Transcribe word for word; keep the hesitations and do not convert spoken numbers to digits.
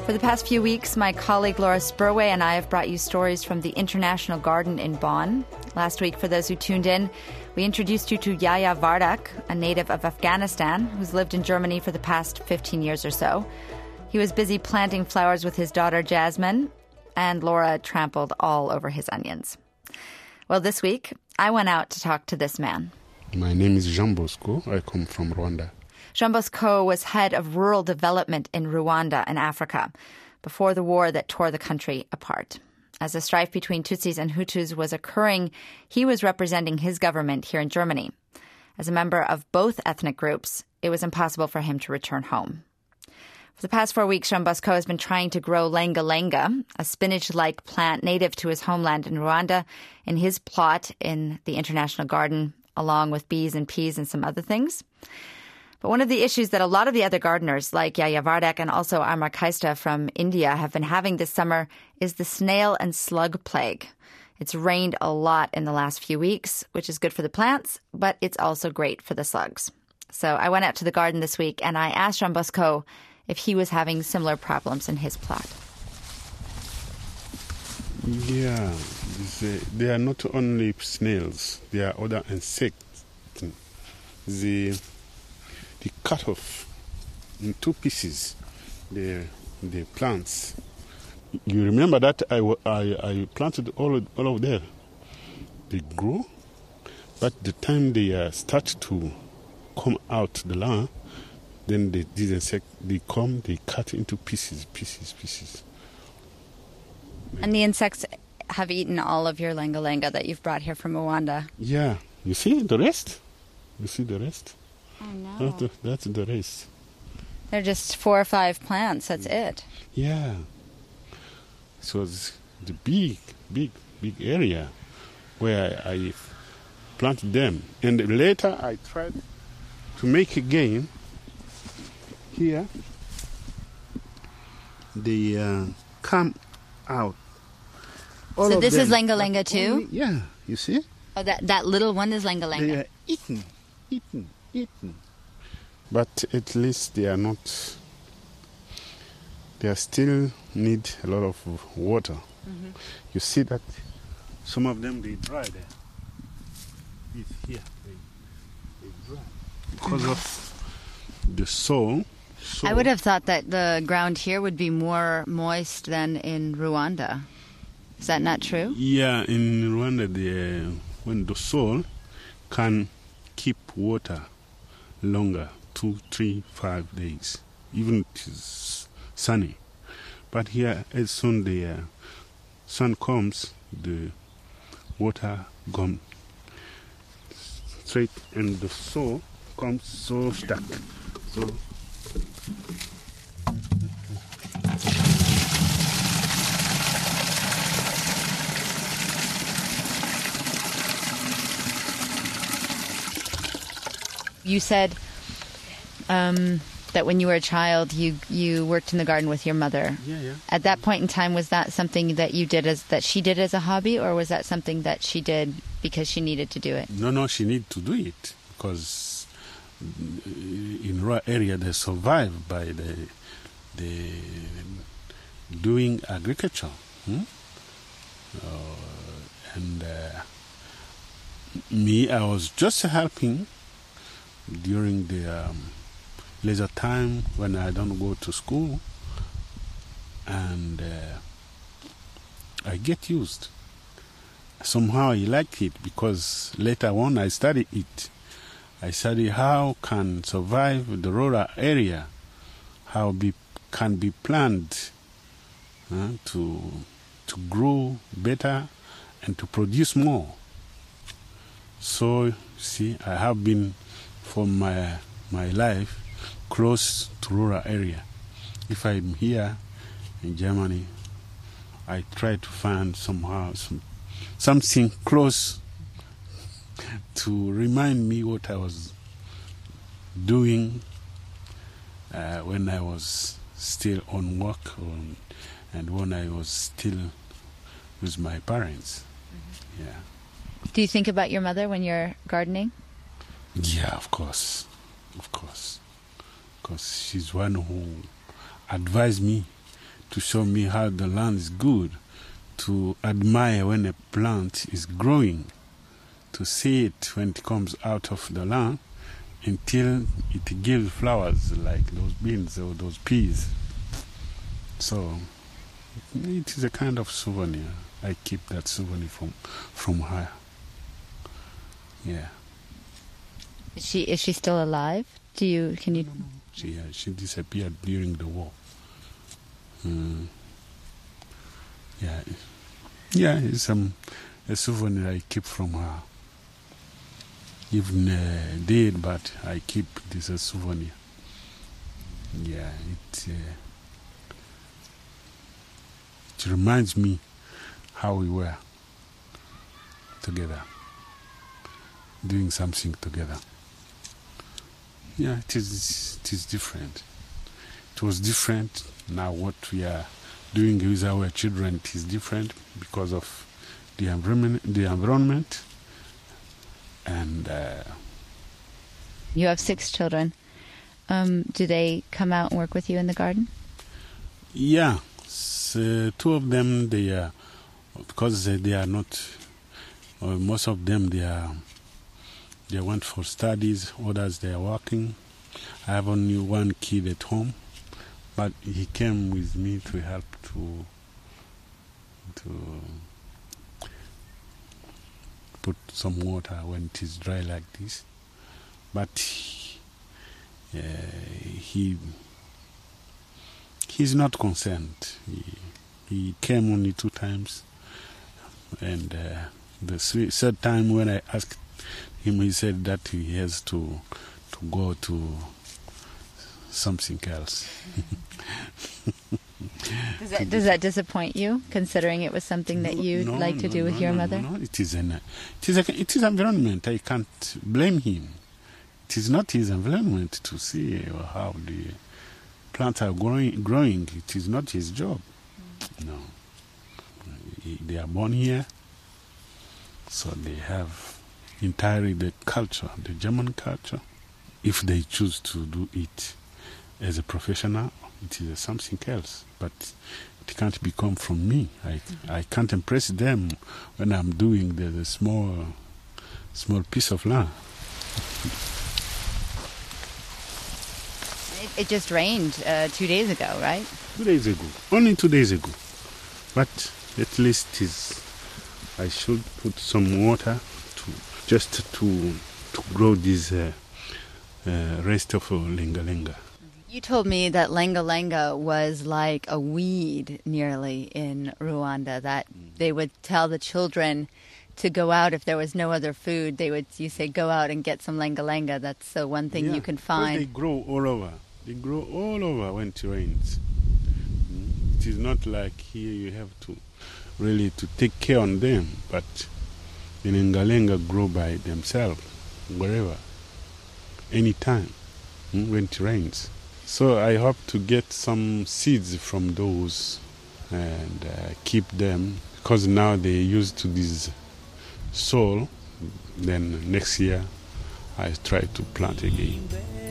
For the past few weeks, my colleague Laura Spurway and I have brought you stories from the International Garden in Bonn. Last week, for those who tuned in, we introduced you to Yahya Vardak, a native of Afghanistan who's lived in Germany for the past fifteen years or so. He was busy planting flowers with his daughter Jasmine, and Laura trampled all over his onions. Well, this week, I went out to talk to this man. My name is Jean Bosco. I come from Rwanda. Jean Bosco was head of rural development in Rwanda in Africa before the war that tore the country apart. As the strife between Tutsis and Hutus was occurring, he was representing his government here in Germany. As a member of both ethnic groups, it was impossible for him to return home. For the past four weeks, Jean Bosco has been trying to grow lenga-lenga, a spinach-like plant native to his homeland in Rwanda, in his plot in the International Garden, along with bees and peas and some other things. But one of the issues that a lot of the other gardeners, like Yahya Vardak and also Amar Kaista from India, have been having this summer is the snail and slug plague. It's rained a lot in the last few weeks, which is good for the plants, but it's also great for the slugs. So I went out to the garden this week and I asked Jean Bosco if he was having similar problems in his plot. Yeah, they are not only snails, they are other insects. The They cut off in two pieces the the plants. You remember that I, I, I planted all of, all of them. They grow, but the time they uh, start to come out the land, then they, these insects, they come, they cut into pieces, pieces, pieces. And the insects have eaten all of your lenga-lenga that you've brought here from Rwanda. Yeah, you see the rest? You see the rest? Oh, no. That's the, that's the rest. They're just four or five plants, that's it. Yeah. So it's the big, big, big area where I, I planted them. And later I tried to make again. Here, they uh, come out. All so of this them, is lenga-lenga too? Only, yeah, you see? Oh, that, that little one is lenga-lenga. They are eaten, eaten. Eaten. But at least they are not, they are still need a lot of water. Mm-hmm. You see that some of them, they dry there. It's here, they, they dry. Because mm-hmm. of the soil. soil. I would have thought that the ground here would be more moist than in Rwanda. Is that not true? Yeah, in Rwanda, the, when the soil can keep water longer, two, three, five days, even it is sunny. But here, as soon the uh, sun comes, the water gone straight, and the soil comes so stuck. So. You said um, that when you were a child, you, you worked in the garden with your mother. Yeah, yeah. At that point in time, was that something that you did as that she did as a hobby, or was that something that she did because she needed to do it? No, no, she needed to do it because in rural area they survive by the the doing agriculture, hmm? uh, and uh, me, I was just helping. During the um, leisure time when I don't go to school, and uh, I get used. Somehow I like it because later on I study it. I study how can survive the rural area, how be can be planned uh, to to grow better and to produce more. So see, I have been for my my life close to rural area. If I'm here in Germany, I try to find somehow some, something close to remind me what I was doing uh, when I was still on work on, and when I was still with my parents. Mm-hmm. Yeah. Do you think about your mother when you're gardening? Yeah, of course, of course, because she's one who advised me to show me how the land is good, to admire when a plant is growing, to see it when it comes out of the land until it gives flowers like those beans or those peas. So it is a kind of souvenir. I keep that souvenir from from her. Yeah. Is she is she still alive? Do you can you? No, no, no. She uh, she disappeared during the war. Mm. Yeah, yeah. It's um, a souvenir I keep from her. Even uh, dead, but I keep this as souvenir. Yeah, it uh, it reminds me how we were together, doing something together. Yeah, it is, it is different. It was different. Now what we are doing with our children is different because of the environment. The environment. And uh, you have six children. Um, do they come out and work with you in the garden? Yeah, so two of them they are because they are not. Or most of them they are. They went for studies. Others they are working. I have only one kid at home, but he came with me to help to to. put some water when it is dry like this, but uh, he he's not concerned. He, he came only two times, and uh, the third time when I asked him, he said that he has to to go to something else. Does that, does that disappoint you, considering it was something that you'd no, like to no, do with no, your no, mother? No, no. It is an, it is a, it is environment. I can't blame him. It is not his environment to see how the plants are growing. Growing. It is not his job. Mm. No, they are born here, so they have entirely the culture, the German culture. If they choose to do it as a professional, it is something else, but it can't become from me. I mm-hmm. I can't impress them when I'm doing the, the small small piece of land. It, it just rained uh, two days ago, right? Two days ago, only two days ago. But at least is I should put some water to just to to grow this uh, uh, rest of lenga lenga. You told me that lenga-lenga was like a weed nearly in Rwanda, that they would tell the children to go out if there was no other food. They would, you say, go out and get some lenga-lenga. That's the one thing yeah, you can find. They grow all over. They grow all over when it rains. Mm. It is not like here you have to really to take care on them, but the lenga-lenga grow by themselves, wherever, anytime, mm, when it rains. So I hope to get some seeds from those and uh, keep them, because now they're used to this soil. Then next year I try to plant again.